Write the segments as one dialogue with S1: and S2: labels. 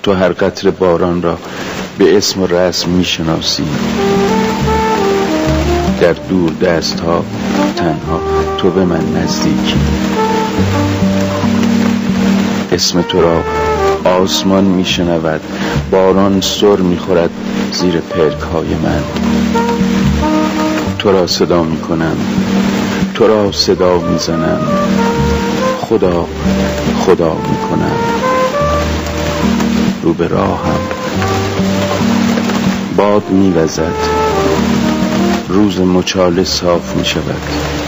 S1: تو هر قطره باران را به اسم و رسم میشناسی. در دور دست ها تنها تو به من نزدیکی. اسم تو را آسمان میشنود، باران سر میخورد زیر پلک های من. تو را صدا میکنم، تو را صدا میزنم، خدا خدا میکنم. رو به راهم باد میوزد، روز مچاله صاف میشود.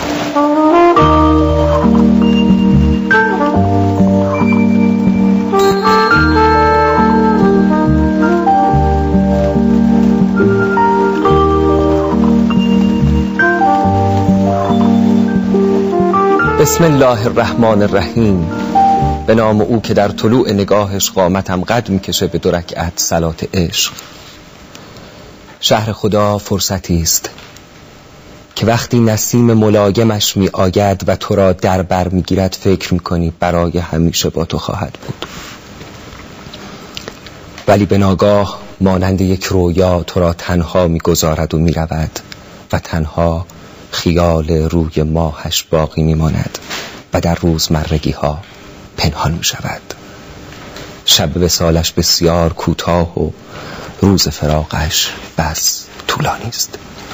S2: بسم الله الرحمن الرحیم. به نام او که در طلوع نگاهش قامتم قد میکشه به 2 رکعت صلات عشق. شهر خدا فرصتی است که وقتی نسیم ملایمش می آید و تو را در بر می گیرد فکر می کنی برای همیشه با تو خواهد بود، ولی به ناگاه مانند یک رویا تو را تنها می گذارد و می رود و تنها خیال روی ماهش باقی می ماند و در روزمرگی ها پنهان می شود. شب وصالش بسیار کوتاه و روز فراقش بس طولانی است.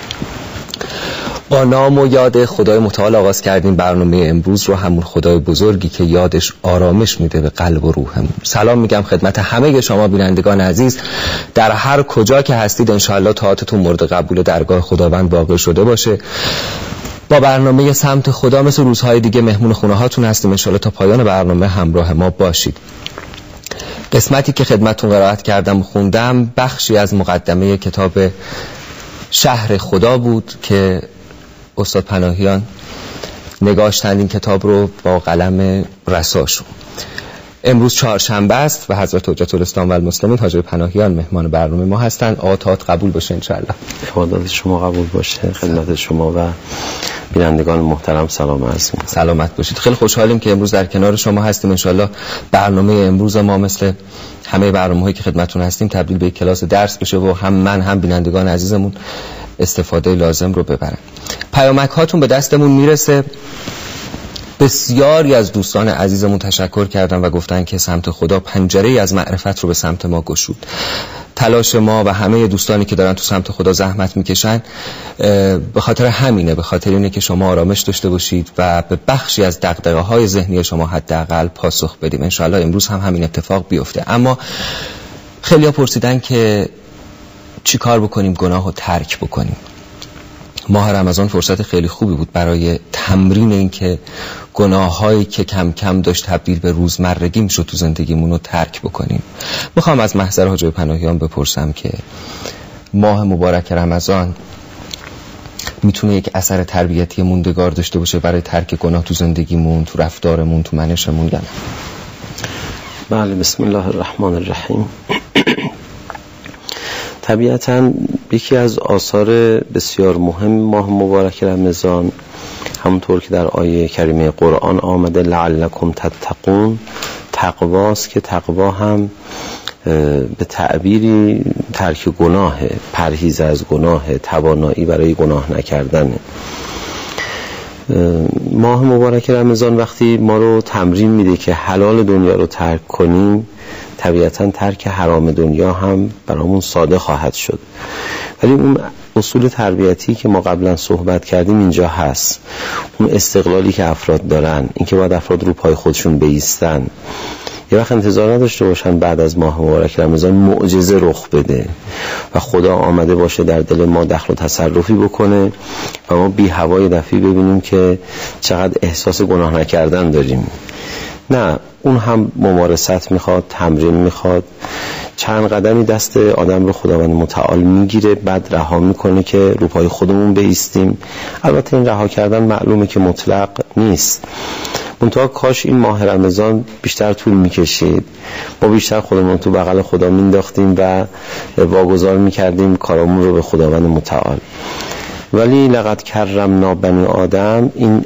S2: با نام و یاد خدای متعال آغاز کردیم برنامه امروز رو، همون خدای بزرگی که یادش آرامش میده به قلب و روحمون. سلام میگم خدمت همه شما بینندگان عزیز در هر کجا که هستید. انشاءالله طاعتتون مورد قبول درگاه خداوند واقع شده باشه. با برنامه سمت خدا مثل روزهای دیگه مهمون خونه هاتون هستیم. انشاءالله تا پایان برنامه همراه ما باشید. قسمتی که خدمتتون قرائت کردم و خوندم بخشی از مقدمه کتاب شهر خدا بود که استاد پناهیان نگاشتند این کتاب رو با قلم رساشون. امروز چهارشنبه است و حضرت حجت الاسلام و المسلمین حاجی پناهیان مهمان برنامه ما هستند. آقا طاعت قبول باشه انشاءالله.
S3: افادات شما قبول باشه. خدمت شما و بینندگان محترم سلام عرض می‌کنم.
S2: سلامت باشید. خیلی خوشحالیم که امروز در کنار شما هستیم. انشاءالله برنامه امروز ما مثل همه برنامه‌هایی که خدمتتون هستیم تبدیل به یک کلاس درس بشه و هم من هم بینندگان عزیزمون استفاده لازم رو ببرن. پیامک هاتون به دستمون میرسه. بسیاری از دوستان عزیزمون تشکر کردن و گفتن که سمت خدا پنجره‌ای از معرفت رو به سمت ما گشود. تلاش ما و همه دوستانی که دارن تو سمت خدا زحمت میکشن به خاطر همینه، به خاطر اینه که شما آرامش داشته باشید و به بخشی از دغدغه‌های ذهنی شما حداقل پاسخ بدیم. انشاءالله امروز هم همین اتفاق بیفته. اما خیلی‌ها پرسیدن که چی کار بکنیم گناه رو ترک بکنیم. ماه رمضان فرصت خیلی خوبی بود برای تمرین این که گناهایی که کم کم داشت تبدیل به روزمرگی میشد تو زندگیمون رو ترک بکنیم. میخوام از محضر حاجی پناهیان بپرسم که ماه مبارک رمضان میتونه یک اثر تربیتی موندگار داشته باشه برای ترک گناه تو زندگیمون، تو رفتارمون، تو منشمون یا نه؟
S3: بله. بسم الله الرحمن الرحیم. طبیعتاً یکی از آثار بسیار مهم ماه مبارک رمضان همونطور که در آیه کریمه قرآن آمده لعلکم تتقون تقواست که تقوا هم به تعبیری ترک گناه، پرهیز از گناه، توانایی برای گناه نکردنه. ماه مبارک رمضان وقتی ما رو تمرین میده که حلال دنیا رو ترک کنیم، طبیعتاً ترک حرام دنیا هم برامون ساده خواهد شد. ولی اون اصول تربیتی که ما قبلا صحبت کردیم اینجا هست. اون استقلالی که افراد دارن، این که باید افراد رو پای خودشون بایستن، یه وقت انتظار نداشته باشن بعد از ماه مبارک رمضان معجزه رخ بده و خدا آمده باشه در دل ما دخل و تصرفی بکنه و ما بی هوای دفعی ببینیم که چقدر احساس گناه نکردن داریم. نه، اون هم ممارست میخواد، تمرین میخواد. چند قدمی دست آدم رو خداوند متعال میگیره، بعد رها میکنه که رو پای خودمون بایستیم. البته این رها کردن معلومه که مطلق نیست. منتها کاش این ماه رمضان بیشتر طول میکشید، ما بیشتر خودمون تو بغل خدا مینداختیم و واگذار میکردیم کارامون رو به خداوند متعال. ولی لقد کرمنا بنی آدم، این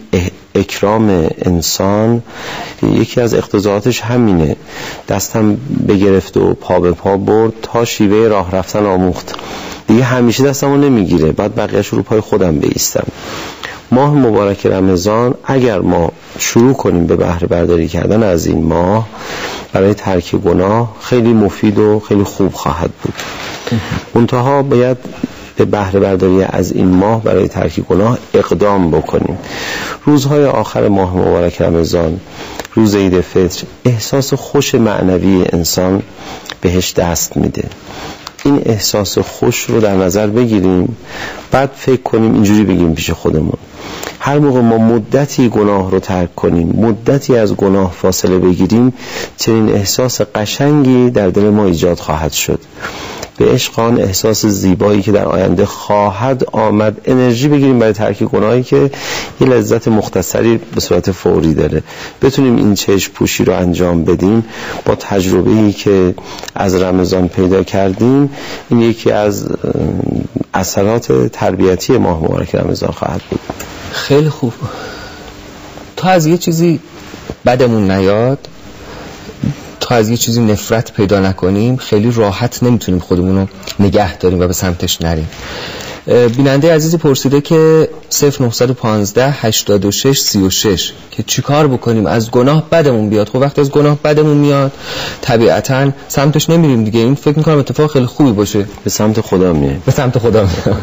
S3: اکرام انسان یکی از اقتضاعاتش همینه. دستم بگرفت و پا به پا برد تا شیوه راه رفتن آموخت. دیگه همیشه دستمو نمیگیره، بعد بقیه‌اش رو پای خودم بایستم. ماه مبارک رمضان اگر ما شروع کنیم به بهره برداری کردن از این ماه برای ترک گناه خیلی مفید و خیلی خوب خواهد بود. منتها باید به بهره برداری از این ماه برای ترک گناه اقدام بکنیم. روزهای آخر ماه مبارک رمضان، روز عید فطر، احساس خوش معنوی انسان بهش دست میده. این احساس خوش رو در نظر بگیریم، بعد فکر کنیم اینجوری بگیم پیش خودمون: هر موقع ما مدتی گناه رو ترک کنیم، مدتی از گناه فاصله بگیریم، چنین احساس قشنگی در دل ما ایجاد خواهد شد. به عشق آن احساس زیبایی که در آینده خواهد آمد انرژی بگیریم برای ترک گناهی که یه لذت مختصری به صورت فوری داره. بتونیم این چشم پوشی رو انجام بدیم با تجربه‌ای که از رمضان پیدا کردیم. این یکی از اثرات تربیتی ماه مبارک رمضان خواهد بود.
S2: خیلی خوب. تا از یه چیزی بدمون نیاد، تا از یه چیزی نفرت پیدا نکنیم، خیلی راحت نمیتونیم خودمون رو نگه داریم و به سمتش نریم. بیننده عزیزی پرسیده که 0915 86 36 که چی کار بکنیم از گناه بدمون بیاد. خب وقتی از گناه بدمون میاد طبیعتاً سمتش نمیریم دیگه. این فکر میکنم اتفاق خیلی خوبی باشه.
S3: به سمت خدا میریم.
S2: به سمت خدا میریم.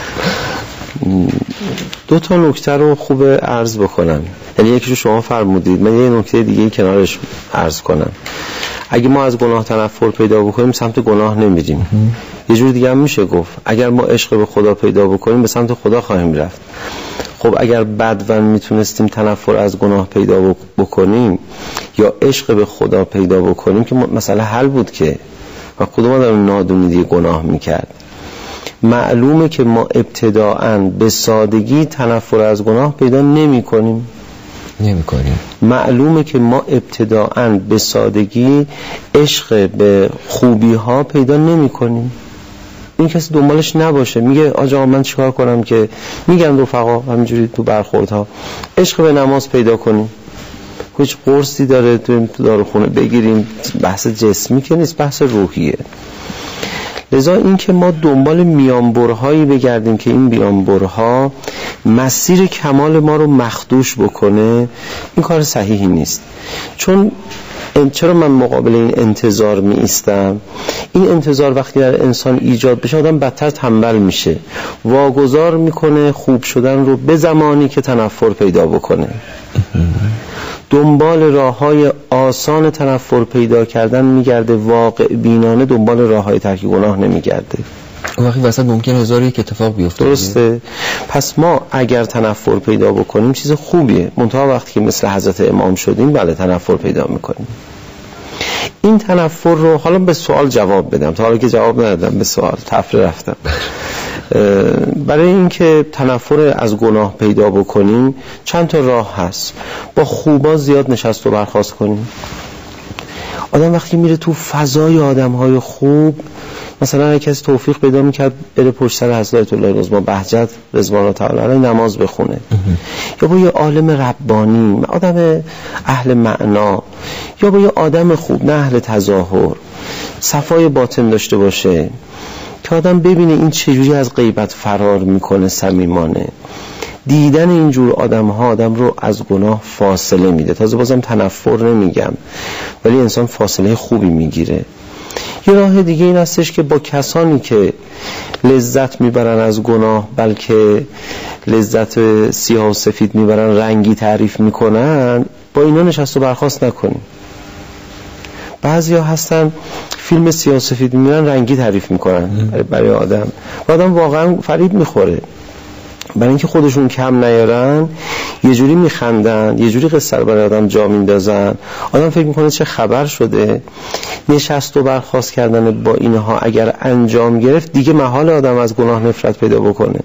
S3: دو تا نکته رو خوب عرض بکنم. یعنی یکیشو شما فرمودید، من یه نکته دیگه کنارش عرض کنم. اگه ما از گناه تنفر پیدا بکنیم سمت گناه نمیریم. یه جور دیگه هم میشه گفت اگر ما عشق به خدا پیدا بکنیم به سمت خدا خواهیم رفت. خب اگر بدون میتونستیم تنفر از گناه پیدا بکنیم یا عشق به خدا پیدا بکنیم که مسئله حل بود که، و کدوم آدم نادونی دیگه گناه میکرد. معلومه که ما ابتداءً به سادگی تنفر از گناه پیدا نمی کنیم. معلومه که ما ابتداءً به سادگی عشق به خوبی ها پیدا نمی کنیم. این کسی دنبالش نباشه میگه آجا من چیکار کنم که میگن رفقا همینجوری تو برخوردها عشق به نماز پیدا کنیم. هیچ قرصی داره تو داروخونه بگیریم؟ بحث جسمی که نیست، بحث روحیه. لذا این که ما دنبال میانبرهایی بگردیم که این میانبرها مسیر کمال ما رو مخدوش بکنه، این کار صحیحی نیست. چون چرا من مقابل این انتظار می ایستم؟ این انتظار وقتی در انسان ایجاد بشه آدم بدتر تنبل میشه، واگذار میکنه خوب شدن رو به زمانی که تنفر پیدا بکنه. دنبال راه‌های آسان تنفر پیدا کردن میگرده، واقع بینانه دنبال راه‌های ترک گناه نمیگرده.
S2: وقتی وسط ممکن هزار یک اتفاق بیفته.
S3: درسته. پس ما اگر تنفر پیدا بکنیم چیز خوبیه، منتها وقتی که مثل حضرت امام شدیم بله تنفر پیدا میکنیم. این تنفر رو حالا به سوال جواب بدم، تا حالا که جواب ندادم به سوال تفره رفتم. برای اینکه تنفر از گناه پیدا بکنیم چند تا راه هست. با خوبا زیاد نشست و برخاست کنیم. آدم وقتی میره تو فضای آدم‌های خوب، مثلا اگه کسی توفیق پیدا میکرد بره پشت سر حضرت الله العظما بهجت رضوان الله تعالی علیه نماز بخونه، یا با یه عالم ربانی، آدم اهل معنا، یا با یه آدم خوب نه اهل تظاهر، صفای باطن داشته باشه که آدم ببینه این چجوری از غیبت فرار میکنه صمیمانه. دیدن اینجور آدم‌ها آدم رو از گناه فاصله میده. تازه بازم تنفر نمیگم، ولی انسان فاصله خوبی میگیره. یه راه دیگه این هستش که با کسانی که لذت میبرن از گناه، بلکه لذت سیاه و سفید میبرن، رنگی تعریف میکنن، با اینا نشست و برخاست نکنیم. بعضیا هستن فیلم سیاه و سفید میبرن رنگی تعریف میکنن برای آدم، و آدم واقعا فریب میخوره. برای اینکه خودشون کم نیارن یه جوری میخندن، یه جوری قصه رو برای آدم جا میندازن، آدم فکر میکنه چه خبر شده. نشست و برخاست کردن با اینها اگر انجام گرفت دیگه محال آدم از گناه نفرت پیدا بکنه.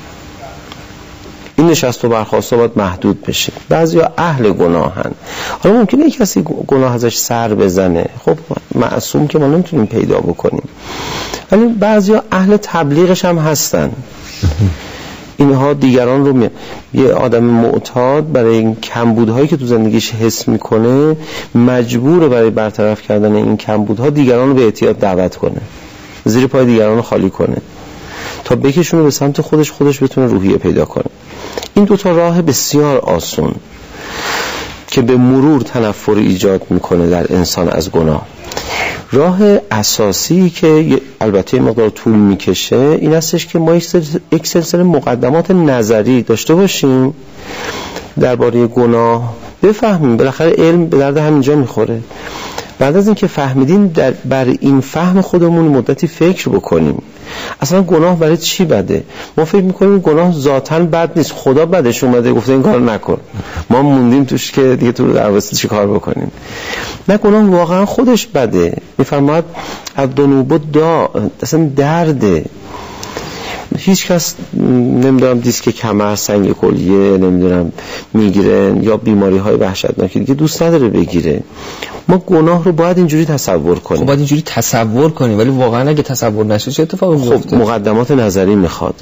S3: این نشست و برخاست باید محدود بشه. بعضیا اهل گناهن، حالا ممکنه کسی گناه ازش سر بزنه، خب معصوم که ما نمیتونیم پیدا بکنیم، ولی بعضیا اهل تبلیغش هم هستن اینها دیگران رو یه آدم معتاد برای این کمبودهایی که تو زندگیش حس میکنه مجبوره برای برطرف کردن این کمبودها دیگران رو به اعتیاد دعوت کنه، زیر پای دیگران رو خالی کنه تا بکشونه به سمت خودش بتونه روحیه پیدا کنه. این دوتا راه بسیار آسون که به مرور تنفر ایجاد میکنه در انسان از گناه. راه اساسی که البته مقدار طول میکشه این هستش که ما یک سلسله مقدمات نظری داشته باشیم درباره گناه، بفهمیم. بالاخره علم به درد همینجا میخوره. بعد از اینکه فهمیدیم بر این فهم خودمون مدتی فکر بکنیم اصلا گناه برای چی بده. ما فکر میکنیم گناه ذاتاً بد نیست، خدا بدش اومده گفته این کارو نکن، ما موندیم توش که دیگه تو در واسه چی کار بکنیم. نه، گناه واقعا خودش بده. میفرماید الذنوب اصلا درده. هیچ کس نمیدونم دیسک کمر، سنگ کلیه، نمیدونم میگیرن یا بیماری های وحشتناکی دیگه دوست نداره بگیره. ما گناه رو باید اینجوری تصور کنیم.
S2: خب باید اینجوری تصور کنیم، ولی واقعا اگه تصور نشه چه اتفاقی میفته؟
S3: خب مقدمات نظری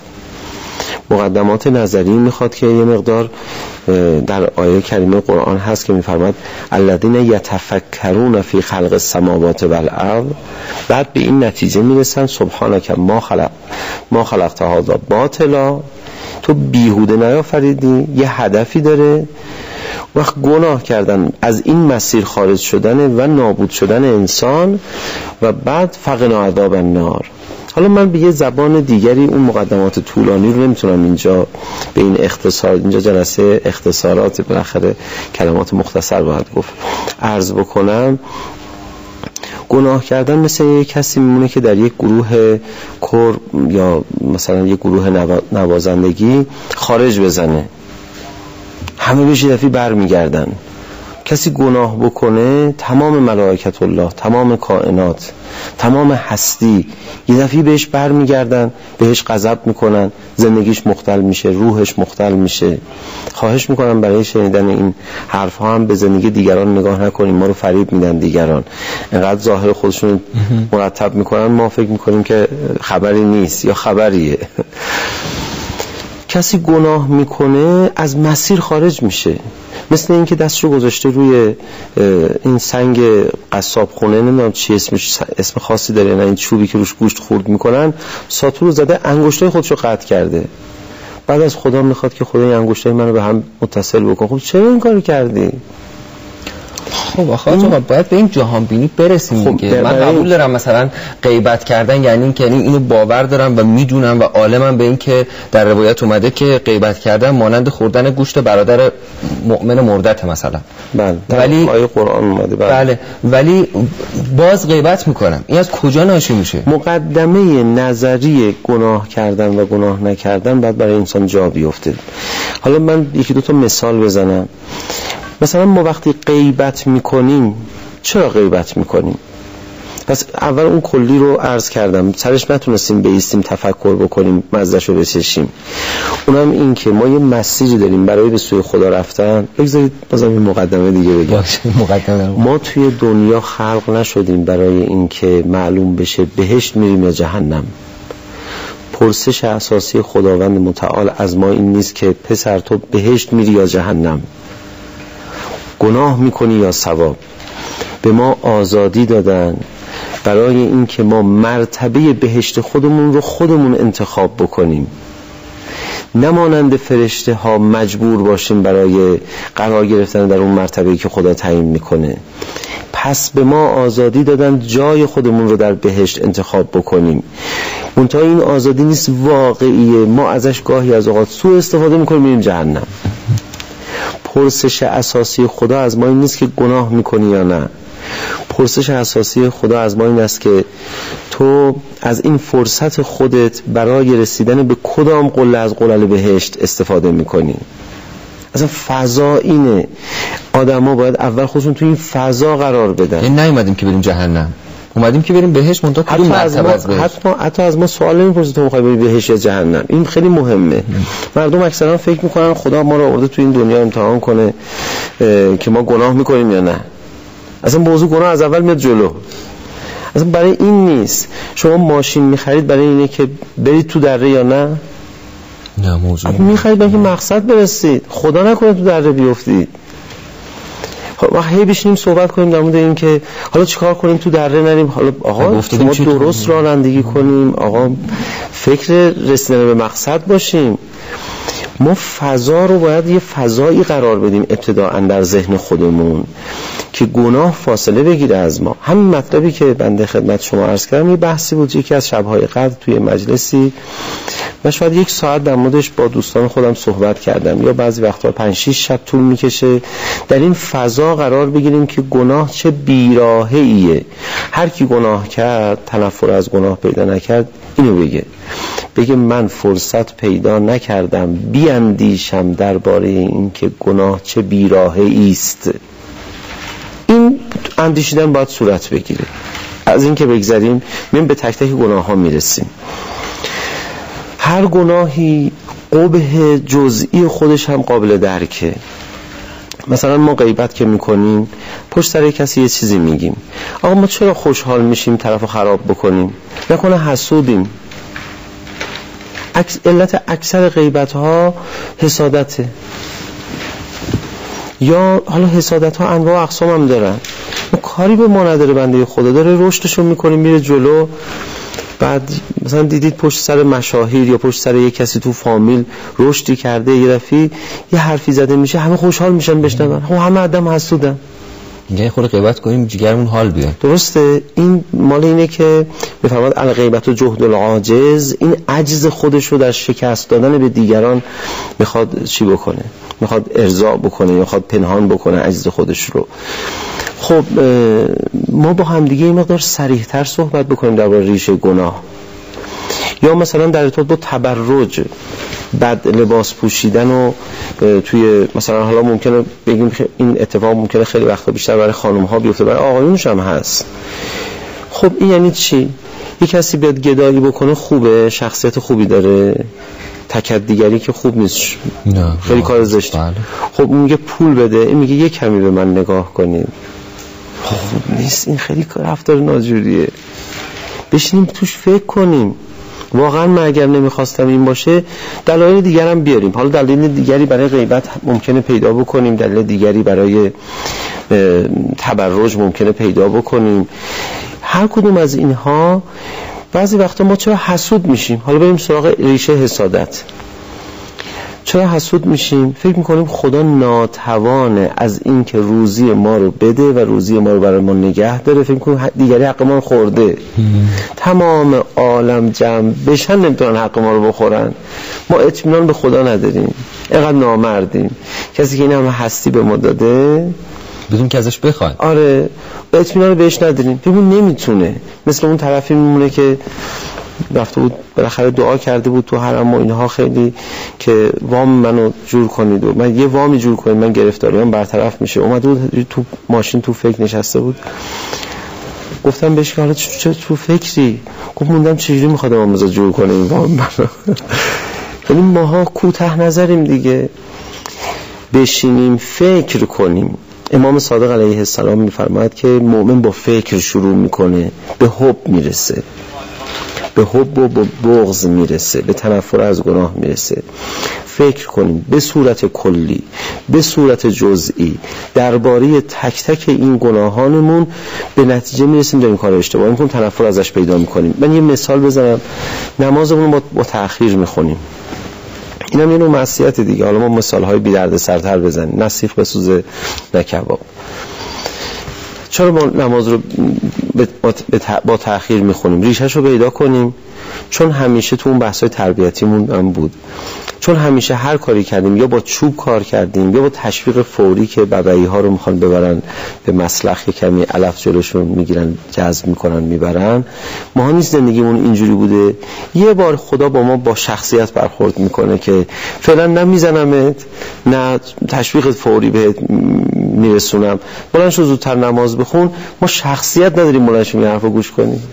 S3: میخواد که یه مقدار در آیه کریمه قرآن هست که میفرماد الذین یتفکرون فی خلق السماوات والارض، بعد به این نتیجه میرسن سبحانک ما خلقت هذا باطلا، تو بیهوده نیافریدی، یه هدفی داره. وقت گناه کردن از این مسیر خارج شدن و نابود شدن انسان و بعد فقنا عذاب النار. حالا من به یه زبان دیگری اون مقدمات طولانی رو نمیتونم اینجا به این اختصار، اینجا جلسه اختصارات بالاخره کلمات مختصر باید گفت، عرض بکنم. گناه کردن مثل یک کسی میمونه که در یک گروه کور یا مثلا یک گروه نوازندگی خارج بزنه، همه بهش دفعی بر میگردن. کسی گناه بکنه تمام ملائکت الله، تمام کائنات، تمام هستی یه دفعی بهش بر میگردن، بهش غضب میکنن، زندگیش مختل میشه، روحش مختل میشه. خواهش میکنم برای شنیدن این حرف ها هم به زندگی دیگران نگاه نکنیم. ما رو فریب میدن دیگران، اینقدر ظاهر خودشون مرتب میکنن ما فکر میکنیم که خبری نیست یا خبریه. کسی گناه میکنه از مسیر خارج میشه، مثل این که دستشو گذاشته روی این سنگ قصاب خونه، نمیدونم چی اسمش، اسم خاصی داره، نه این چوبی که روش گوشت خورد میکنن، ساتور زده، انگشتای خودشو قطع کرده. بعد از خدا میخواد که خدا این انگشتای منو به هم متصل بکن. خب چرا این کارو کردی؟
S2: خب آخه باید به این جهان بینی برسیم دیگه. من قبول دارم مثلا غیبت کردن یعنی این که اینو باور دارم و میدونم و عالمم به این که در روایت اومده که غیبت کردن مانند خوردن گوشت برادر مؤمن مردته مثلا.
S3: بله.
S2: ولی
S3: آیه قرآن اومده.
S2: بله. ولی باز غیبت میکنم. این از کجا ناشی میشه؟
S3: مقدمه نظری گناه کردن و گناه نکردن باید برای انسان جا بیفته. حالا من یکی دو تا مثال بزنم. مثلا ما وقتی غیبت میکنیم، چرا غیبت میکنیم؟ پس اول اون کلی رو عرض کردم، سرش نتونستیم بایستیم تفکر بکنیم، مزدش رو بچشیم. اونم این که ما یه مسیری داریم برای به سوی خدا رفتن. بگذارید بازم این مقدمه دیگه بگم. ما توی دنیا خلق نشدیم برای این که معلوم بشه بهشت میریم یا جهنم. پرسش اساسی خداوند متعال از ما این نیست که پسر تو بهشت میری یا جهنم، گناه میکنی یا ثواب. به ما آزادی دادن برای این که ما مرتبه بهشت خودمون رو خودمون انتخاب بکنیم، نمانند فرشته ها مجبور باشیم برای قرار گرفتن در اون مرتبه‌ای که خدا تعیین میکنه. پس به ما آزادی دادن جای خودمون رو در بهشت انتخاب بکنیم. منتها این آزادی نیست واقعیه، ما ازش گاهی از اوقات سوء استفاده میکنیم میریم جهنم. پرسش اساسی خدا از ما این نیست که گناه میکنی یا نه. پرسش اساسی خدا از ما این است که تو از این فرصت خودت برای رسیدن به کدام قله از قلل بهشت استفاده میکنی. اصلا فضا اینه. آدم ها باید اول خودشون تو این فضا قرار بدن.
S2: این نیومدیم که بریم جهنم، اومدیم که بریم بهشت. منتها کدوم مرتبه از بهشت؟
S3: حتی از ما سوال نمیپرسه تو میخوای بری بهشت یا جهنم. این خیلی مهمه. مردم اکثرا فکر میکنن خدا ما رو آورده تو این دنیا امتحان کنه که ما گناه میکنیم یا نه. اصلا موضوع گناه از اول میاد جلو. اصلا برای این نیست. شما ماشین میخرید برای اینه که برید تو دره یا نه؟
S2: نه موضوع
S3: میخواید به این مقصد برسید، خدا نکنه تو دره بیفتید. ما هی بشینیم صحبت کنیم در مورد این که حالا چیکار کنیم تو دره نریم، حالا آقا شما درست رانندگی کنیم، آقا فکر رسیدن به مقصد باشیم. ما فضا رو باید یه فضایی قرار بدیم ابتداءً در ذهن خودمون که گناه فاصله بگیره از ما. همین مطلبی که بنده خدمت شما عرض کردم یه بحثی بود یکی از شب‌های قدر توی مجلسی، من شاید 1 ساعت در موردش با دوستان خودم صحبت کردم، یا بعضی وقتا 5-6 شب طول میکشه. در این فضا قرار بگیریم که گناه چه بیراهه‌ایه. هر کی گناه کرد، تنفر از گناه پیدا نکرد، اینو بگه من فرصت پیدا نکردم بیاندیشم درباره این که گناه چه بیراهه‌ای است. این اندیشیدن باید صورت بگیره. از این که بگذاریم من به تک تک گناه ها میرسیم. هر گناهی قبح جزئی خودش هم قابل درکه. مثلا ما غیبت که میکنیم پشت سر کسی یه چیزی میگیم، آقا ما چرا خوشحال میشیم طرفو خراب بکنیم؟ نکنه حسودیم؟ علت اکثر غیبت ها حسادته. یا حالا حسادت ها انواع و اقسام هم دارن، ما کاری به ما نداره، بنده خدا داره رشدشو میکنه میره جلو. بعد مثلا دیدید پشت سر مشاهیر یا پشت سر یک کسی تو فامیل رشدی کرده، یه دفعه یه حرفی زده میشه همه خوشحال میشن بشنون، همه آدم حسودن.
S2: میگه خود غیبت کنیم جیگرمون حال بیاد.
S3: درسته. این مال اینه که میفرماد الغیبت و جهد العاجز، این عجز خودش رو در شکست دادن به دیگران میخواد چی بکنه؟ میخواد ارضا بکنه یا میخواد پنهان بکنه عجز خودش رو. خب ما با هم دیگه این مقدار صریح‌تر صحبت بکنیم درباره ریشه گناه. یا مثلا در ارتباط با تبرج، بد لباس پوشیدن و توی مثلا حالا ممکنه بگیم که این اتفاق ممکنه خیلی وقتا بیشتر برای خانم ها بیفته، برای آقایونش هم هست. خب این یعنی چی؟ یک کسی بیاد گدایی بکنه خوبه، شخصیت خوبی داره، تکدیگری که خوب نیست،
S2: نه
S3: خیلی کار زشته. خب اون میگه پول بده، این میگه یه کمی به من نگاه کنید. خوب نیست، این خیلی رفتار ناجوریه. بشینیم توش فکر کنیم. واقعا من اگر نمیخواستم این باشه دلایل دیگرم بیاریم. حالا دلیل دیگری برای غیبت ممکنه پیدا بکنیم، دلیل دیگری برای تبرج ممکنه پیدا بکنیم. هر کدوم از اینها بعضی وقتا ما چرا حسود میشیم؟ حالا بریم سراغ ریشه حسادت. چرا حسود میشیم؟ فکر میکنیم خدا ناتوانه از این که روزی ما رو بده و روزی ما رو برای ما نگه داره. فکر میکنیم دیگری حق ما رو خورده. تمام عالم جمع بشن نمیتونن حق ما رو بخورن. ما اطمینان به خدا نداریم، اینقدر نامردیم. کسی که این همه هستی به ما داده
S2: بدون که ازش بخوایم،
S3: آره اطمینان رو بهش نداریم. فکر نمیتونه. مثل اون طرفی میمونه که رفته بود بالاخره دعا کرده بود تو حرم و اینها خیلی که وام منو جور کنید و من یه وامی جور کنید من گرفتاریام برطرف میشه. اومده بود تو ماشین تو فکر نشسته بود، گفتم بهش که حالا چه تو فکری؟ گفت موندم چجوری میخواد امام رضا جور کنه این وام منو. خیلی ماها کوتاه نظریم دیگه. بشینیم فکر کنیم. امام صادق علیه السلام میفرماید که مؤمن با فکر شروع میکنه به حب میرسه، به حب و به بغض میرسه، به تنفر از گناه میرسه. فکر کنیم به صورت کلی، به صورت جزئی درباره تک تک این گناهانمون، به نتیجه میرسیم داریم کار اشتباه میکنیم، تنفر ازش پیدا میکنیم. من یه مثال بزنم، نمازمون با تأخیر میخونیم، اینم یه نوع معصیت دیگه. حالا ما مثالهای بی درد سرتر بزنیم، نسیخ بسوزه نه کباب. چرا ما نماز رو با تأخیر میخونیم؟ ریشه‌شو پیدا کنیم. چون همیشه تو اون بحث‌های تربیتیمون هم بود، چون همیشه هر کاری کردیم یا با چوب کار کردیم یا با تشویق فوری که ببعی‌ها رو میخوان ببرن به مسلخ کمی علف جلوشون میگیرن، جذب میکنن میبرن. ما نیز زندگیمون اینجوری بوده. یه بار خدا با ما با شخصیت برخورد میکنه که فعلا نمیزنمت، نه تشویق فوری بهت میرسونم، بلند شو زودتر نماز بخون. ما شخصیت نداریم بلند شو این حرفو گوش کنیم.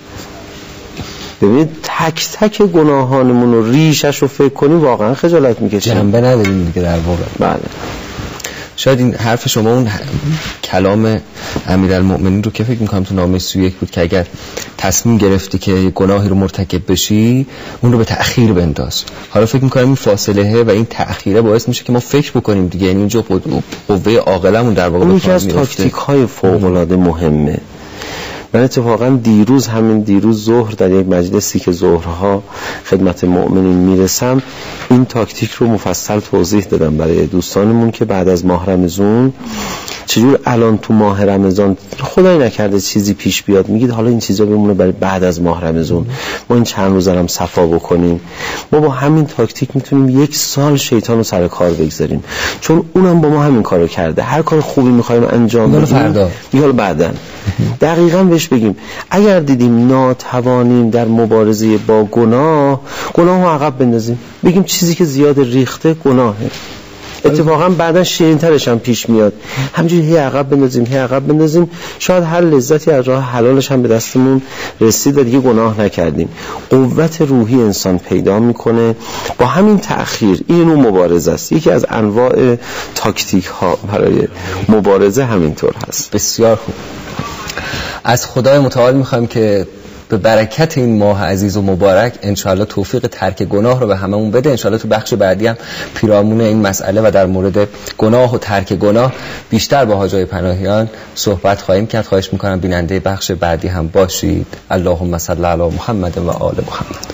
S3: ببینید تک تک گناهانمون رو ریشش رو فکر کنیم واقعا خجالت میکشیم،
S2: جنبه نداریم دیگه در واقع.
S3: بله.
S2: شاید این حرف شما اون کلام امیرالمؤمنین رو که فکر می‌کنم تو نامه 31 بود که اگر تصمیم گرفتی که گناهی رو مرتکب بشی اون رو به تأخیر بنداز. حالا فکر می‌کنم این فاصله و این تأخیره باعث میشه که ما فکر بکنیم دیگه، یعنی اینجا قوه عاقلمون در واقع
S3: یکی از تاکتیک‌های فوق‌العاده مهمه. من اتفاقا دیروز ظهر در یک مجلسی که ظهرها خدمت مؤمنین میرسم این تاکتیک رو مفصل توضیح دادم برای دوستانمون که بعد از ماه رمضان چجور الان تو ماه رمضان خدای نکرده چیزی پیش بیاد میگید حالا این چیزا بمونه برای بعد از ماه رمضان، ما این چند روز هم صفا بکنیم. ما با همین تاکتیک میتونیم 1 سال شیطان رو سر کار بگذاریم، چون اونم با ما همین کارو کرده. هر کار خوبی میخوایم انجام بدیم
S2: فردا
S3: یا بعداً دقیقاً بهش بگیم اگر دیدیم ناتوانیم در مبارزه با گناه رو عقب بندازیم، بگیم چیزی که زیاد ریخته گناهه. اتفاقا بعدا شیرین‌ترش هم پیش میاد، همینجوری هی عقب بندازیم شاید هر لذتی از راه حلالش هم به دستمون رسید و دیگه گناه نکردیم. قوت روحی انسان پیدا میکنه با همین تأخیر. این نوع مبارزه است، یکی از انواع تاکتیک ها برای مبارزه همینطور هست.
S2: بسیار خوب. از خدای متعال میخوایم که به برکت این ماه عزیز و مبارک انشاءالله توفیق ترک گناه رو به هممون بده. انشاءالله تو بخش بعدی هم پیرامون این مسئله و در مورد گناه و ترک گناه بیشتر با حاج آقای پناهیان صحبت خواهیم کرد. خواهش میکنم بیننده بخش بعدی هم باشید. اللهم صل علی محمد و آل محمد.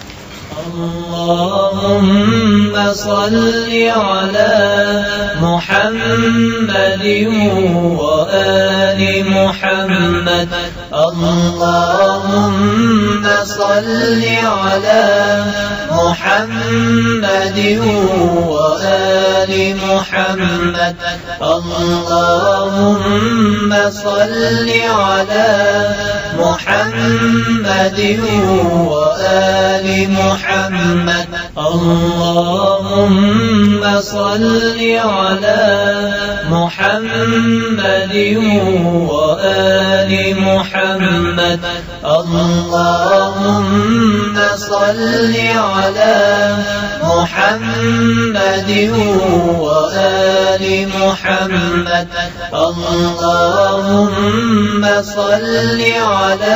S4: اللهم صل على محمد وآل محمد. اللهم صل على محمد وآل محمد. اللهم صل على محمد وآل محمد. اللهم صل على محمد وآل محمد. اللهم صل على محمد وآل محمد. اللهم صل على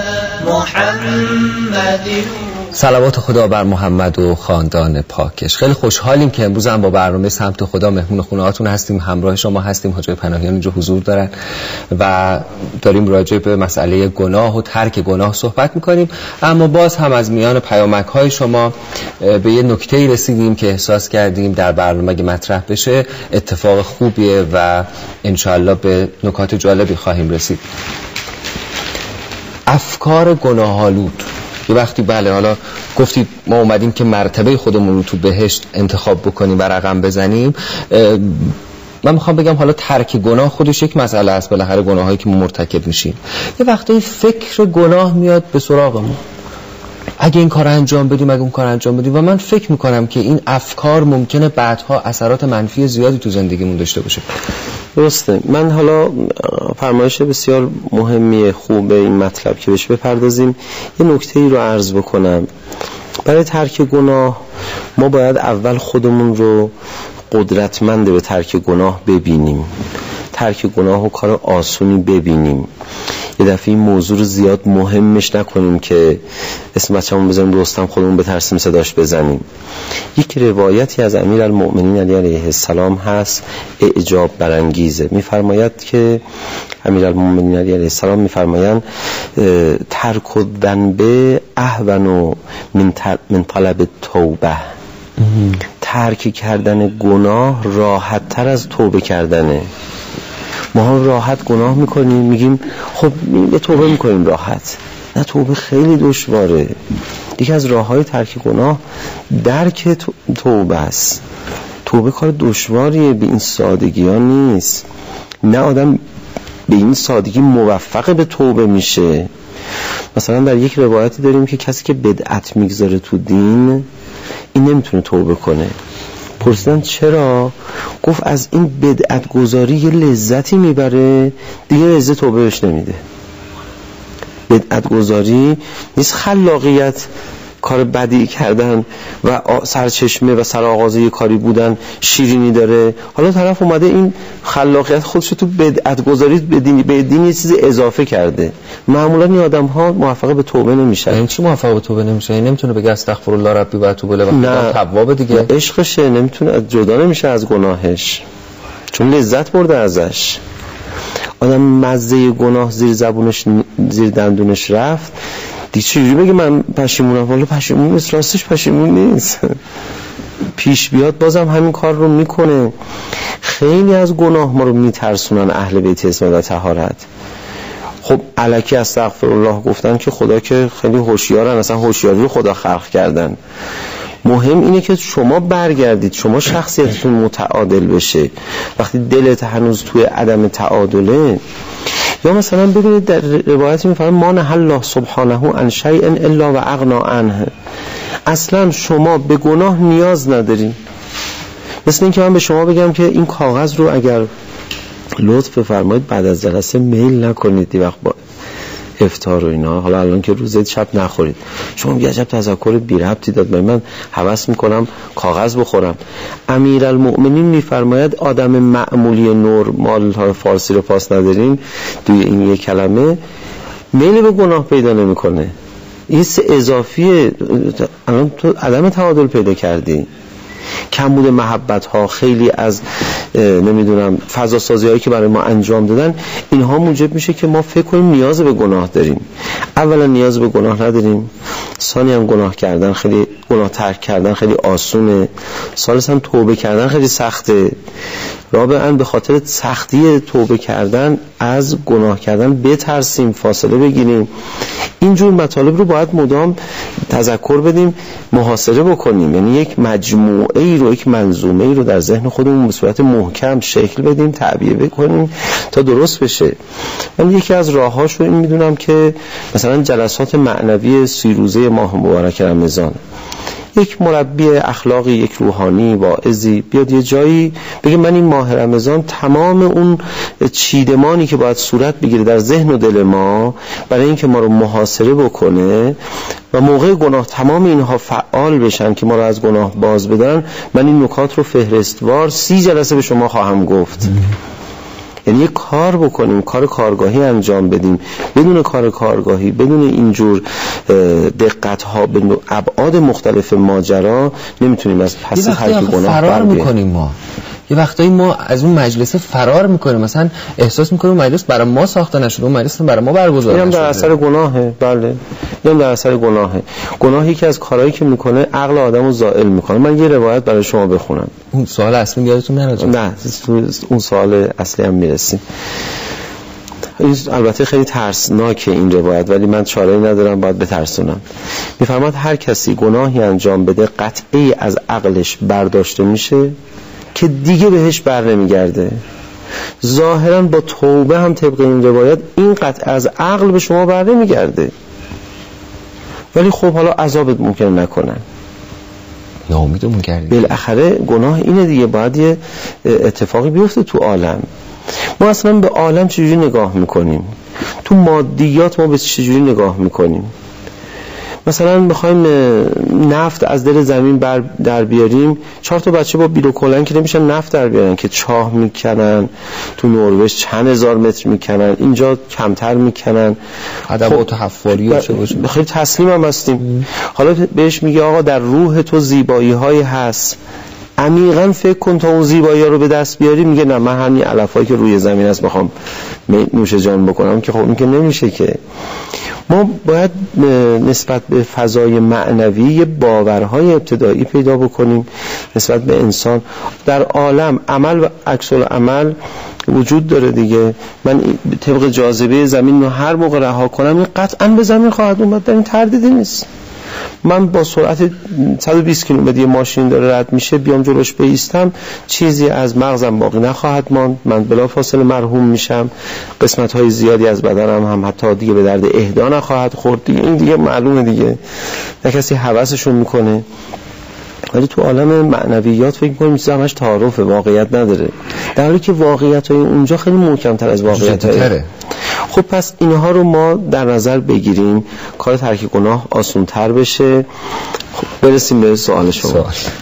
S4: محمد.
S2: صلوات خدا بر محمد و خاندان پاکش. خیلی خوشحالیم که امروز هم با برنامه سمت خدا مهمون خونه هاتون هستیم، همراه شما هستیم. حاج آقای پناهیان اینجا حضور دارن و داریم راجع به مسئله گناه و ترک گناه صحبت میکنیم. اما باز هم از میان پیامک های شما به یه نکته‌ای رسیدیم که احساس کردیم در برنامه اگه مطرح بشه اتفاق خوبیه و انشاءالله به نکات جالبی خواهیم رسید. افکار گناه‌آلود یه وقتی بله حالا گفتید ما اومدیم که مرتبه خودمون رو تو بهشت انتخاب بکنیم و رقم بزنیم. من میخوام بگم حالا ترک گناه خودش یک مسئله است، بالاخره گناهایی که ما مرتکب میشیم یه وقتی فکر گناه میاد به سراغمون، اگه این کار انجام بدیم اگه اون کار انجام بدیم، و من فکر میکنم که این افکار ممکنه بعدها اثرات منفی زیادی تو زندگیمون داشته باشه.
S3: درسته. من حالا فرمایش بسیار مهمی خوبه این مطلب که بهش بپردازیم. یه نکته ای رو عرض بکنم. برای ترک گناه ما باید اول خودمون رو قدرتمند به ترک گناه ببینیم، ترک گناه و کار آسونی ببینیم. یه دفعه این موضوع رو زیاد مهمش نکنیم که اسم بچه‌مون بزنیم رستم خودمون بترسیم صداش بزنیم. یک روایتی از امیرالمؤمنین علی علیه السلام هست اعجاب برانگیزه. میفرماید که امیرالمؤمنین علی علیه السلام میفرمایند ترک الذنب اهون من طلب توبه. ترک کردن گناه راحت تر از توبه کردنه. ما راحت گناه میکنیم میگیم خب یه توبه میکنیم راحت، نه توبه خیلی دشواره. یکی از راههای ترک گناه درک توبه است. توبه کار دشواریه، به این سادگی ها نیست. نه آدم به این سادگی موفق به توبه میشه. مثلا در یک روایتی داریم که کسی که بدعت میگذاره تو دین این نمیتونه توبه کنه. پرسیدن چرا؟ گفت از این بدعت گذاری یه لذتی میبره دیگه لذت توبه بهش نمیده. بدعت گذاری نیست خلاقیت کار بدی کردن و سرچشمه و سرآغازه کاری بودن شیرینی داره، حالا طرف اومده این خلاقیت خودش تو بدعت گذاری به دین یه چیز اضافه کرده. معمولا این آدم‌ها موفق به توبه نمیشن.
S2: یعنی چی موفق به توبه نمیشه؟ این نمیتونه بگه استغفر الله ربی و اتوب الیه و تواب دیگه.
S3: عشقشه، نمیتونه، جدا نمیشه از گناهش چون لذت برده ازش. آدم مزه گناه زیر زبونش زیر دندونش رفت دیگه چجوری بگه من پشیمونم؟ والا پشیمون نیست، راستش پشیمون نیست. پیش بیاد بازم همین کار رو میکنه. خیلی از گناه ما رو میترسونن اهل بیت اسماعیل و طهارت. خب الکی استغفر الله گفتن که خدا که خیلی هوشیارن، اصلا هوشیاری رو خدا خلق کردن. مهم اینه که شما برگردید، شما شخصیتتون متعادل بشه. وقتی دلت هنوز توی عدم تعادله، یا مثلا ببینید در روایتی میفرماید ما نهى الله سبحانه عن شیء الا و اغنى عنه. اصلا شما به گناه نیاز نداری. مثل این که من به شما بگم که این کاغذ رو اگر لطف بفرمایید بعد از جلسه میل نکنید دی وقت با افطار و اینا، حالا الان که روزه شب نخورید، شما میگه عجب تذکر بی ربطی داد، من هوس میکنم کاغذ بخورم. امیرالمؤمنین میفرماید آدم معمولی نرمال، ها فارسی رو پاس نداریم توی این یک کلمه، میل به گناه پیدا نمیکنه. این اضافیه. الان تو عدم تعادل پیدا کردی، کمبود محبت ها، خیلی از نمیدونم فضا سازی هایی که برای ما انجام دادن، اینها موجب میشه که ما فکر کنیم نیاز به گناه داریم. اولا نیاز به گناه نداریم، ثانی هم گناه کردن خیلی، گناه ترک کردن خیلی آسونه، ثالث هم توبه کردن خیلی سخته، رابعاً به خاطر سختی توبه کردن از گناه کردن بترسیم، فاصله بگیریم. اینجور مطالب رو باید مدام تذکر بدیم، محاصره بکنیم. یعنی یک مجموعه ای رو، یک منظومه ای رو در ذهن خودمون به صورت محکم شکل بدیم، تعبیه بکنیم تا درست بشه. من یکی از راه‌هاش رو این میدونم که مثلا جلسات معنوی 30 روزه ماه مبارک رمضان، یک مربی اخلاقی، یک روحانی واعظی بیاد یه جایی بگه من این ماه رمضان تمام اون چیدمانی که باید صورت بگیره در ذهن و دل ما برای اینکه ما رو محاصره بکنه و موقع گناه تمام اینها فعال بشن که ما رو از گناه باز بدن، من این نکات رو فهرستوار 30 جلسه به شما خواهم گفت. یعنی یک کار بکنیم، کار کارگاهی انجام بدیم. بدون کار کارگاهی، بدون اینجور دقت ها به ابعاد مختلف ماجرا نمیتونیم از پس ترک گناه
S2: فرار میکنیم. ما یه وقتایی ما از اون مجلس فرار میکنیم، مثلا احساس میکنیم مجلس برای ما ساخته نشده، اون مجلس برای ما برگزار نشده.
S3: اینم در اثر گناهه. بله، اینم در اثر گناهه. گناه یکی از کارهایی که میکنه عقل آدمو زائل میکنه. من یه روایت برای شما بخونم.
S2: اون سوال اصلی یادتون نره؟
S3: نه، اون سوال اصلی هم میرسیم. این البته خیلی ترسناکه این روایت، ولی من چاره‌ای ندارم، باید بترسونم. میفرماد هر کسی گناهی انجام بده قطعی از عقلش برداشته میشه که دیگه بهش بر نمیگرده. ظاهرا با توبه هم طبق این روایت این قطع از عقل به شما بر نمیگرده، ولی خب حالا عذابت ممکنه نکنن،
S2: ناامیدمون کردی.
S3: بالاخره گناه اینه دیگه، باید یه اتفاقی بیفته تو عالم. ما اصلا به عالم چجوری نگاه میکنیم؟ تو مادیات ما به چجوری نگاه میکنیم؟ مثلا بخوایم نفت از دل زمین در بیاریم، 4 تا بچه با بیل و کلنگ که نمیشن نفت در بیارن، که چاه میکنن، تو نروژ چند هزار متر میکنن، اینجا کمتر میکنن.
S2: ادوات حفاری و چه باشه،
S3: خیلی تسلیم هم هستیم. حالا بهش میگه آقا در روح تو زیبایی های هست، عمیقاً فکر کن تا اون زیبایی ها رو به دست بیاری. میگه نه، من همین علفایی که روی زمین هست میخوام نوش جان بکنم، که خب این که نمیشه. که ما باید نسبت به فضای معنوی باورهای ابتدایی پیدا بکنیم نسبت به انسان. در عالم عمل و عکس العمل وجود داره دیگه. من طبق جاذبه زمین رو هر موقع رها کنم این قطعاً به زمین خواهد اومد، در این تردیدی نیست. من با سرعت 120 کیلومتر یه ماشین داره رد میشه، بیام جلوش بایستم، چیزی از مغزم باقی نخواهد ماند، من بلافاصله مرحوم میشم، قسمت های زیادی از بدنم هم حتی دیگه به درد اهدا نخواهد خورد دیگه. این دیگه معلومه دیگه، نه کسی هوسشون میکنه. ولی تو عالم معنویات فکر می‌کنیم چیزا همش تعارف، واقعیت نداره، در حالی که واقعیت‌های اونجا خیلی محکم‌تر از واقعیت‌های خب پس اینها رو ما در نظر بگیریم، کار ترک گناه آسان تر بشه. خب برسیم به سوال شما.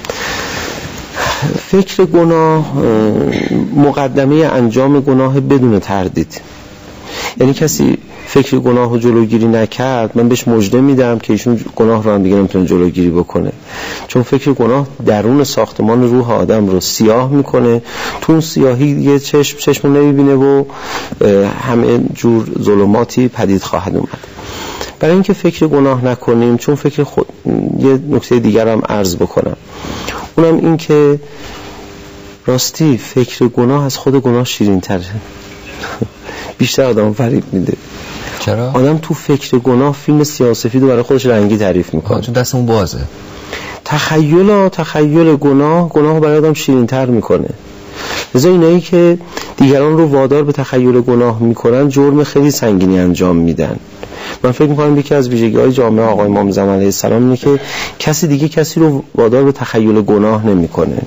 S3: فکر گناه مقدمه انجام گناه بدون تردید. یعنی کسی فکر گناه رو جلوگیری نکرد، من بهش مژده میدم که ایشون گناه رو هم دیگه نمیتونه جلوگیری بکنه، چون فکر گناه درون ساختمان روح آدم رو سیاه میکنه، تو اون سیاهی دیگه چشم نمیبینه و همه جور ظلماتی پدید خواهد اومد. برای اینکه فکر گناه نکنیم، چون فکر خود یه نکته دیگر هم عرض بکنم، اونم این که راستی فکر گناه از خود گناه شیرین تره. بیشتر آدم فریب میده.
S2: چرا؟
S3: آدم تو فکر گناه فیلم سیاه‌وسفید رو برای خودش رنگی تعریف میکنه،
S2: چون دستمون بازه.
S3: تخیل گناه برای آدم شیرین تر میکنه. لذا اینایی که دیگران رو وادار به تخیل گناه میکنن جرم خیلی سنگینی انجام میدن. من فکر میکنم یکی از ویژگی‌های جامعه آقای امام زمان علیه السلام اینه که کسی دیگه کسی رو وادار به تخیل گناه نمیکنه.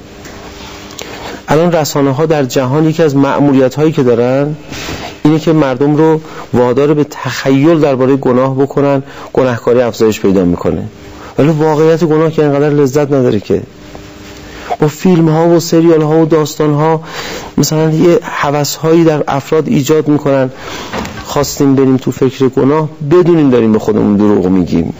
S3: الان رسانه‌ها در جهان یکی از مأموریت‌هایی که دارن اینه که مردم رو وادار به تخیل درباره گناه بکنن، گناهکاری افزایش پیدا میکنه. ولی واقعیت گناه که اینقدر لذت نداره که. با فیلم ها و سریال ها و داستان ها مثلا یه هوس هایی در افراد ایجاد میکنن، خواستیم بریم تو فکر گناه بدونیم داریم به خودمون دروغ میگیم،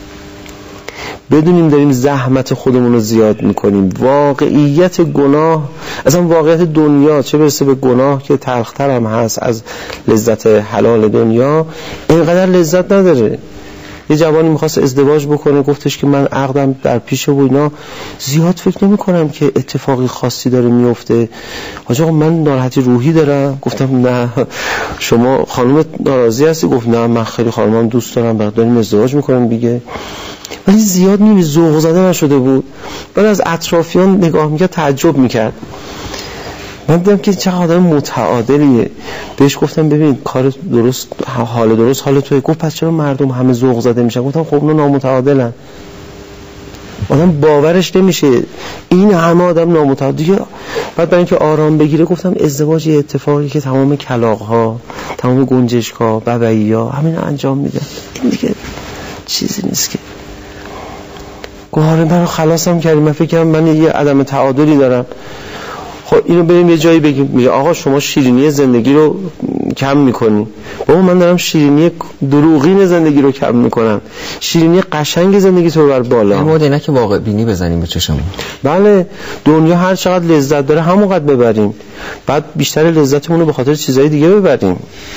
S3: بدونیم داریم زحمت خودمون رو زیاد میکنیم. واقعیت گناه، اصلا واقعیت دنیا، چه برسه به گناه که تلختر هم هست از لذت حلال دنیا، اینقدر لذت نداره. یه جوانی میخواست ازدواج بکنه، گفتش که من عقدم در پیشه و اینا، زیاد فکر نمی کنم که اتفاقی خاصی داره میفته. آقا من ناراحتی روحی دارم. گفتم نه. شما خانم ناراضی هستی؟ گفت نه من خیلی خانمم دوست دارم، بعد داریم ازدواج میکنیم دیگه. ولی زیاد ذوق زده نشده بود. بعد از اطرافیان نگاه میکرد تعجب میکرد. من دیدم که چه آدم متعادلیه. بهش گفتم ببین کار درست، حال درست حال توی. گفت پس چرا مردم همه ذوق زده میشن؟ گفتم خب اونا نامتعادلن. آدم باورش نمیشه این همه آدم نامتعادل دیگه. بعد برای اینکه آرام بگیره گفتم ازدواج یه اتفاقی که تمام کلاغ‌ها، تمام گنجشک‌ها، ببعی‌ها همین انجام میدن. این دیگه چیزی نیست که. گوهر من رو خلاصم کردیم. من فکر کنم من یه عدم تعادلی دارم. خب اینو بریم یه جایی بگیم، میگه آقا شما شیرینی زندگی رو کم میکنی. بابا من دارم شیرینی دروغین زندگی رو کم میکنم، شیرینی قشنگ زندگی تو رو بر بالا.
S2: این مورد اینا که واقع بینی بزنیم به چشمون.
S3: بله، دنیا هر چقدر لذت داره همونقدر ببریم، بعد بیشتر لذتمون رو به خاطر چیزهای دیگه ببریم.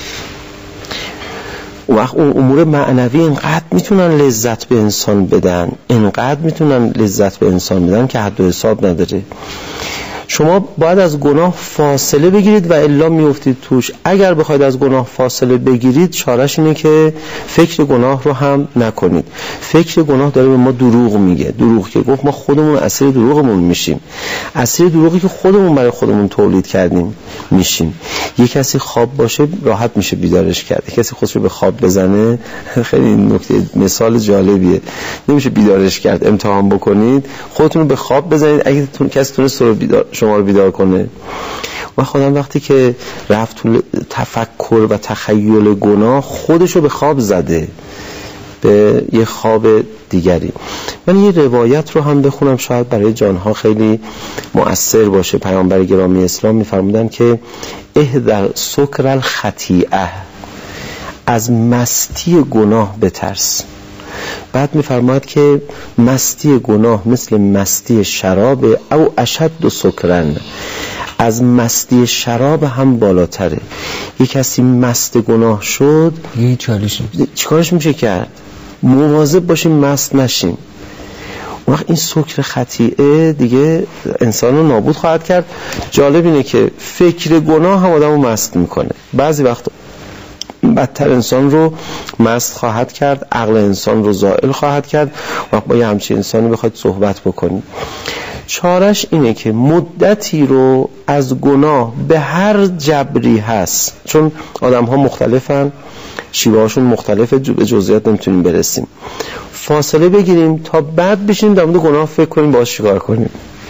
S3: وقت اون امور معنوی اینقدر میتونن لذت به انسان بدن، اینقدر میتونن لذت به انسان بدن که حد و حساب نداره. شما باید از گناه فاصله بگیرید و الا میافتید توش. اگر بخواید از گناه فاصله بگیرید، چارش اینه که فکر گناه رو هم نکنید. فکر گناه داره به ما دروغ میگه. دروغ که گفت ما خودمون اسیر دروغمون میشیم، اسیر دروغی که خودمون برای خودمون تولید کردیم میشیم. یک کسی خواب باشه راحت میشه بیدارش کرد، یک کسی خودش رو به خواب بزنه خیلی نکته مثال جالبیه، نمیشه بیدارش کرد. امتحان بکنید، خودتون رو به خواب بزنید، اگه کسی تونست شما رو بیدار کنه. و خودم وقتی که رفت تو تفکر و تخیل گناه، خودش رو به خواب زده، به یه خواب دیگری. من یه روایت رو هم بخونم شاید برای جانها خیلی مؤثر باشه. پیامبر گرامی اسلام می‌فرمودن که احذر سکر الخطیئه، از مستی گناه بترس. بعد می‌فرماید که مستی گناه مثل مستی شراب او اشد سکرن، از مستی شراب هم بالاتره. یک کسی مست گناه شد،
S2: یه چالش
S3: چیکارش میشه کرد؟ مواظب باشیم مست نشیم. وقت این سکر خطیئه دیگه انسان رو نابود خواهد کرد. جالب اینه که فکر گناه هم آدم رو مست میکنه. بعضی وقت بدتر انسان رو مست خواهد کرد، عقل انسان رو زائل خواهد کرد. و با یه همچین انسانی بخواید صحبت بکنید، چارش اینه که مدتی رو از گناه به هر جبری هست، چون آدم ها مختلفن، شیوه هاشون مختلفه، به جزئیات نمیتونیم برسیم، فاصله بگیریم تا بعد بشیم در مورد گناه فکر کنیم باهاش چیکار کنیم.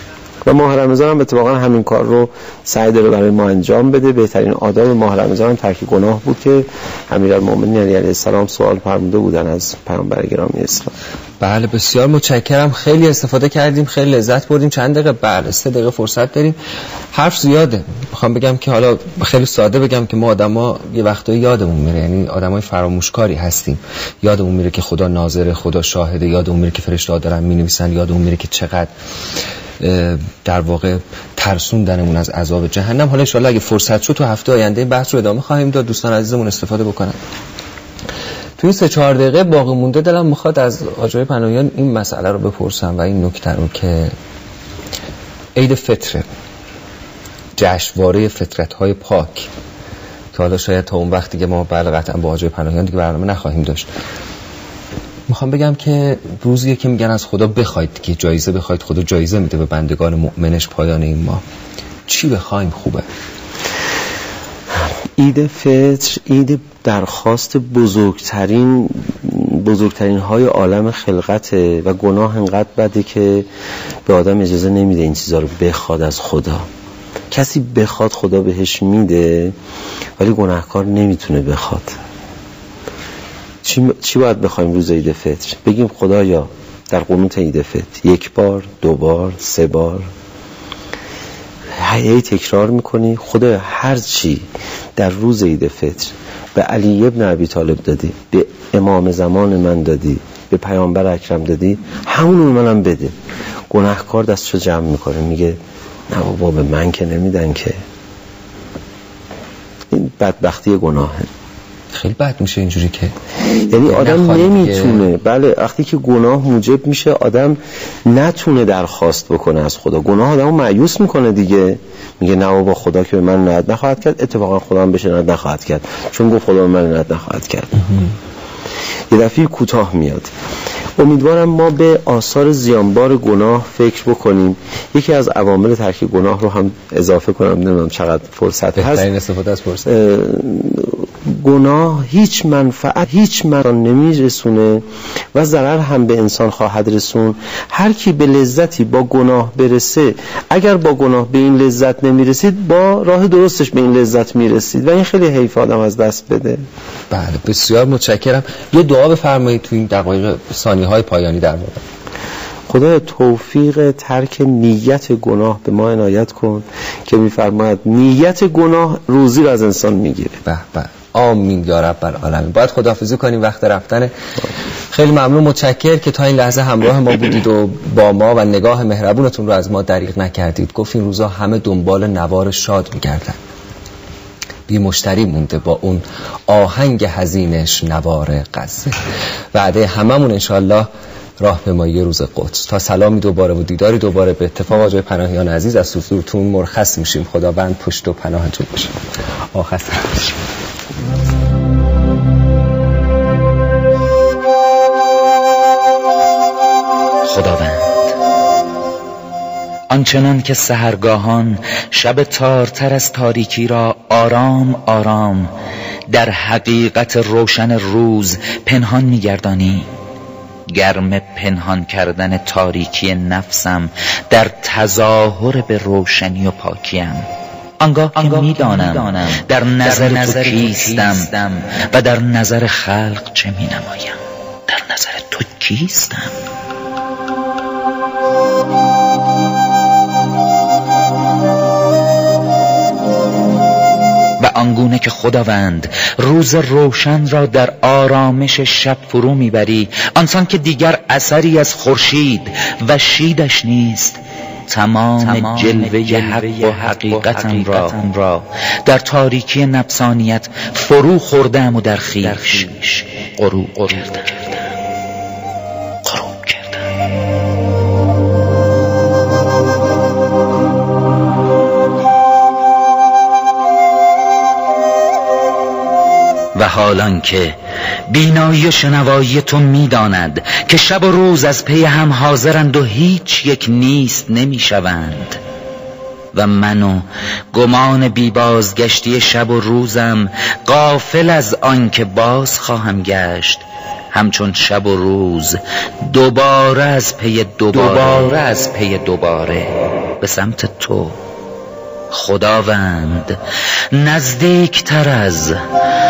S3: و ماه رمضان هم اتفاقا همین کار رو سعی داره برای ما انجام بده. بهترین آداب ماه رمضان هم ترک گناه بود که امیرالمومنین علیه السلام سوال فرموده بودن از پیامبر گرامی اسلام.
S2: بله بسیار متشکرم، خیلی استفاده کردیم، خیلی لذت بردیم. چند دقیقه؟ بله 3 دقیقه فرصت داریم. حرف زیاده. میخوام بگم که حالا خیلی ساده بگم که ما آدما یه وقتایی یادمون میره، یعنی آدمای فراموشکاری هستیم. یادمون میره که خدا ناظره، خدا شاهده، یادمون میره که فرشته‌ها دارن مینویسن، یادمون میره که چقدر در واقع ترسوندنمون از عذاب جهنم. حالا ان شاءالله اگه فرصت شد تو هفته آینده این بحث رو ادامه خواهیم داد، دوستان عزیزمون استفاده بکنن. توی 3-4 دقیقه باقی مونده دلم میخواد از آقای پناهیان این مسئله رو بپرسم و این نکته رو که عید فطر، جشنواره فطرت‌های پاک که حالا شاید تا اون وقتی که ما قطعا با آقای پناهیان دیگه برنامه نخواهیم داشت، میخوام بگم که روزیه که میگن از خدا بخواید که جایزه بخواید، خدا جایزه میده به بندگان مؤمنش پایان این ماه. چی بخوایم خوبه؟
S3: عید فطر عید درخواست بزرگترین های عالم خلقته و گناه انقدر بده که به آدم اجازه نمیده این چیزا رو بخواد از خدا. کسی بخواد خدا بهش میده، ولی گناهکار نمیتونه بخواد. چی باید بخوایم روز عید فطر؟ بگیم خدایا در قنوت عید فطر 1 بار، 2 بار، 3 بار هی تکرار میکنی خدایا هر چی در روز عید فطر به علی ابن ابی طالب دادی، به امام زمان من دادی، به پیامبر اکرم دادی، همونو منم بده. گناهکار دستشو جمع میکنه میگه نه بابا به من که نمیدن که. این بدبختی گناهه.
S2: خیلی بد میشه اینجوری که
S3: یعنی آدم نمیتونه، بله وقتی که گناه موجب میشه آدم نتونه درخواست بکنه از خدا. گناه آدمو مایوس میکنه دیگه، میگه نه بابا خدا که به من عنایت نخواهد کرد. اتفاقا خدا هم بهش عنایت نخواهد کرد، چون گفت خدا به من عنایت نخواهد کرد. یه دفعه کوتاه میاد. امیدوارم ما به آثار زیانبار گناه فکر بکنیم. یکی از عوامل ترک گناه رو هم اضافه کنم، نمیدونم چقدر فرصت هست.
S2: بهترین استفاده از فرصت.
S3: گناه هیچ منفعت نمیرسونه و ضرر هم به انسان خواهد رسون. هر کی به لذتی با گناه برسه، اگر با گناه به این لذت نمیرسید با راه درستش به این لذت میرسید و این خیلی حیف آدم از دست بده.
S2: بله بسیار متشکرم. یه دعا بفرمایید تو این دقایق ثانیه‌های پایانی در واقع.
S3: خدای توفیق ترک نیت گناه به ما عنایت کن که میفرماید نیت گناه روزی رو از انسان میگیره.
S2: به به آمین یا رب العالمین. باید خداحافظی کنیم، وقت رفتن. خیلی ممنون، متشکر که تا این لحظه همراه ما بودید و با ما و نگاه مهربونتون رو از ما دریغ نکردید. گفت این روزا همه دنبال نوار شاد میگردن، بی مشتری مونده با اون آهنگ حزینش نوار غزه. وعده هممون انشالله راهپیمایی روز قدس. تا سلامی دوباره و دیداری دوباره به اتفاق آقای پناهیان عزیز از حضورتون مرخص میشیم. خداوند پشت و پناهتون باشه. آخر
S5: خداوند آنچنان که سحرگاهان شب تارتر از تاریکی را آرام آرام در حقیقت روشن روز پنهان می‌گردانی، گرم پنهان کردن تاریکی نفسم در تظاهر به روشنی و پاکیم. آنگاه که می‌دانم در نظر تو کیستم و در نظر خلق چه می‌نمایم. در نظر تو کیستم؟ و آنگونه که خداوند روز روشن را در آرامش شب فرو میبری، آنسان که دیگر اثری از خورشید و شیدش نیست، تمام جلوه حق و حقیقتم را در تاریکی نفسانیت فرو خوردم و در خویش غروب کردم. و حالان که بینایی و شنوایی تو می‌داند که شب و روز از پی هم حاضرند و هیچ یک نیست نمی‌شوند و من و گمان بی بازگشتی شب و روزم غافل از آن که باز خواهم گشت، همچون شب و روز دوباره از پی دوباره به سمت تو خداوند، نزدیکتر از